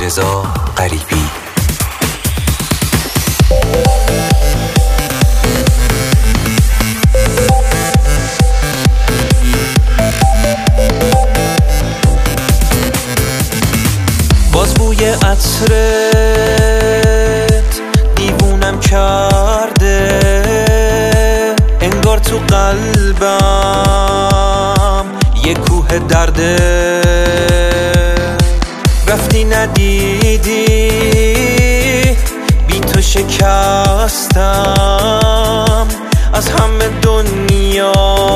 علیرضا غریبی. باز بوی عطرت دیوونم کرده، انگار تو قلبم یه کوه درده. رفتی ندیدی بی تو شکستم از همه دنیا،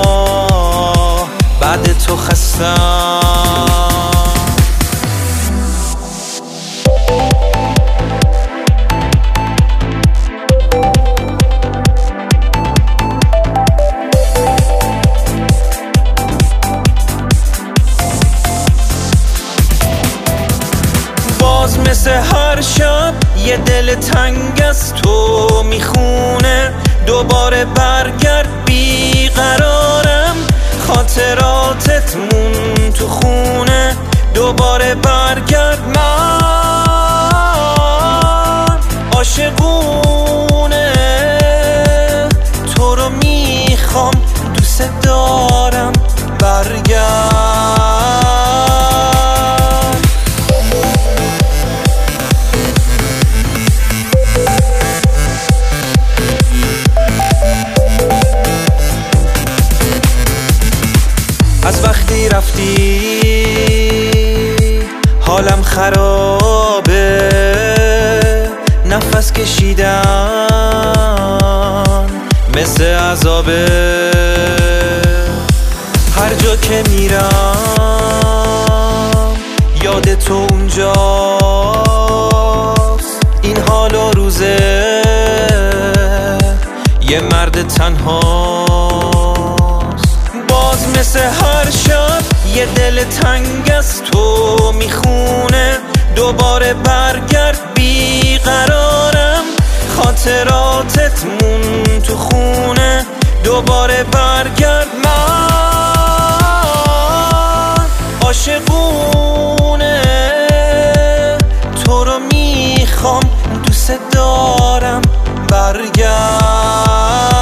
بعد تو خستم. مثل هر شب یه دل تنگ از تو میخونه، دوباره برگرد بیقرارم، خاطراتت مون تو خونه. دوباره برگرد، من عاشقونه تو رو میخوام، دوست دارم، برگرد. از وقتی رفتی حالم خرابه، نفس کشیدن مثل عذابه. هر جا که میرم یاد تو اونجاست، این حال و روزه یه مرد تنهاست. باز مثل هر شب یه دل تنگ از تو میخونه، دوباره برگرد بیقرارم، خاطراتت مون تو خونه. دوباره برگرد، من عاشقونه تو رو میخوام، دوست دارم، برگرد.